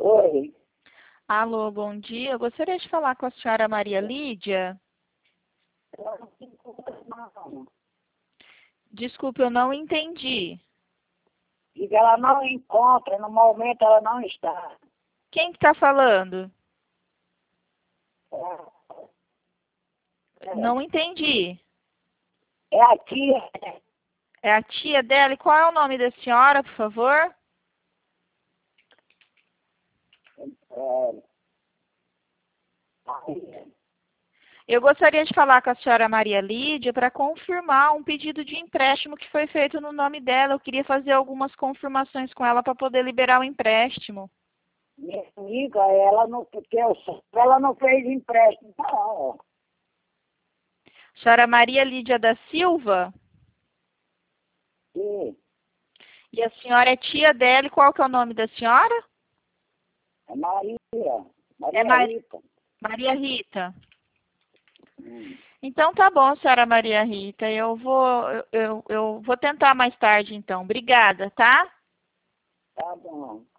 Oi. Alô, bom dia. Eu gostaria de falar com a senhora Maria Lídia. Ela não se encontra, não. Desculpe, eu não entendi. Diga, ela não encontra, no momento ela não está. Quem que está falando? Não entendi. É a tia. É a tia dela? E qual é o nome da senhora, por favor? É, Maria. Eu gostaria de falar com a senhora Maria Lídia para confirmar um pedido de empréstimo que foi feito no nome dela. Eu queria fazer algumas confirmações com ela para poder liberar o empréstimo. Minha amiga, ela não, porque ela não fez empréstimo, não. Senhora Maria Lídia da Silva? Sim, E a senhora é tia dela, e qual que é o nome da senhora? é Maria. É Maria Rita. Maria Rita. Hum, Então tá bom, senhora Maria Rita. Eu vou tentar mais tarde, então. Obrigada, tá? tá bom.